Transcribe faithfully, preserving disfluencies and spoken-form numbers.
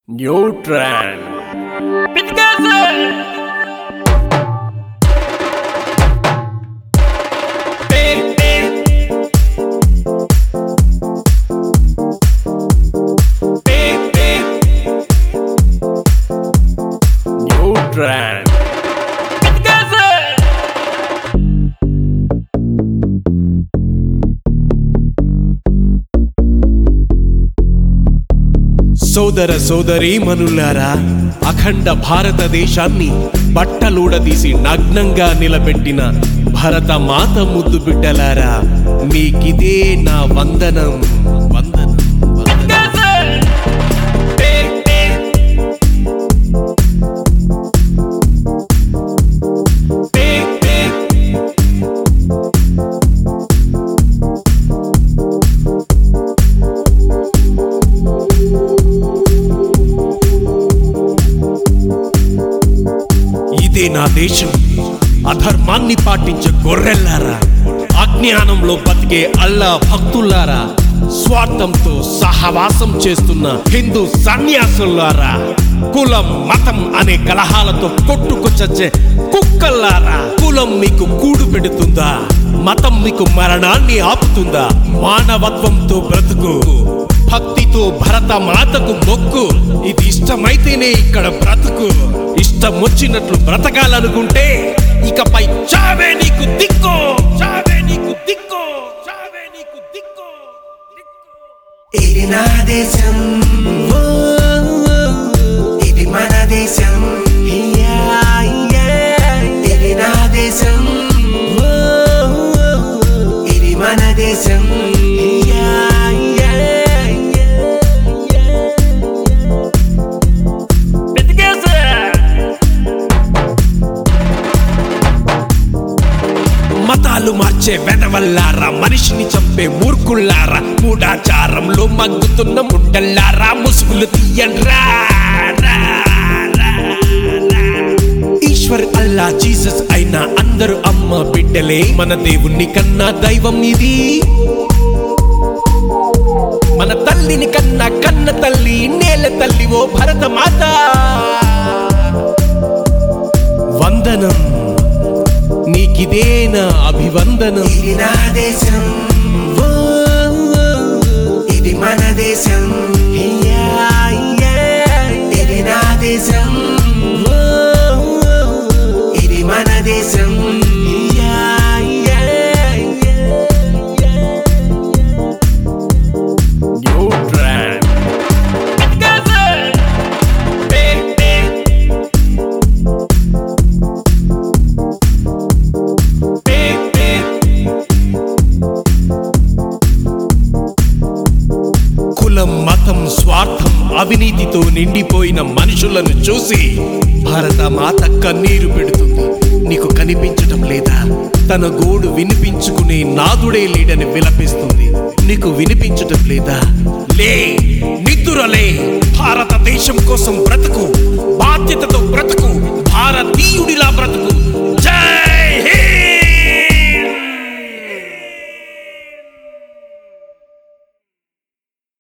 Neutron. Neutron. సోదర సోదరీ మనులారా, అఖండ భారతదేశాన్ని బట్టలూడదీసి నగ్నంగా నిలబెట్టిన భరత మాత ముద్దు బిడ్డలారా, మీకిదే నా వందనం వందనం వందనం. ఇదే నా దేశం, అధర్మాన్ని పాటించే గొర్రెల్లారా, అజ్ఞానంలో బతికే అల్లా భక్తులారా, స్వార్థంతో సహవాసం చేస్తున్న హిందూ సన్యాసులారా, కులం మతం అనే కలహాలతో కొట్టుకొచ్చే కుక్కల్లారా, కులం మీకు కూడు పెడుతుందా? మతం మీకు మరణాన్ని ఆపుతుందా? మానవత్వంతో బ్రతుకు, భక్తితో భరత మాతకు మొక్కు. ఇది ఇష్టమైతేనే ఇక్కడ బ్రతుకు. ఇష్టం వచ్చినట్లు బ్రతకాలనుకుంటే ఇకపై చావే నీకు దిక్కు, చావే నీకు దిక్కు, చావే నీకు దిక్కు. ఇది నా దేశం, ఇది మన దేశం, ఇది నా దేశం, ఇది మన దేశం. మతాలు మార్చే వెదవల్లారా, మనిషిని చంపే మూర్ఖుల్లారా, మూఢాచారంలో మగ్గుతున్న ముండల్లారా, ముసుగులు తీయండ్రా. ఈశ్వర్ అల్లా జీసస్ అయినా అందరూ అమ్మ బిడ్డలే. మన దేవుణ్ణి కన్నా దైవం ఇది, మన తల్లిని కన్నా కన్న తల్లి నేల తల్లి ఓ భరత మాత. వందనం నీకిదే నా అభివందనం. ఇది నా దేశం, ఇది మన దేశం, ఇది నా దేశం, ఇది మన దేశం. కులం మతం స్వార్థం అవినీతితో నిండిపోయిన మనుషులను చూసి భారత మాత కన్నీరు పెడుతుంది. నీకు కనిపించటం లేదా? తన గోడు వినిపించుకునే నాదుడే లేడని విలపిస్తుంది. నీకు వినిపించటం లేదా? లే, నిద్దురలే, భారతదేశం కోసం బ్రతుకు.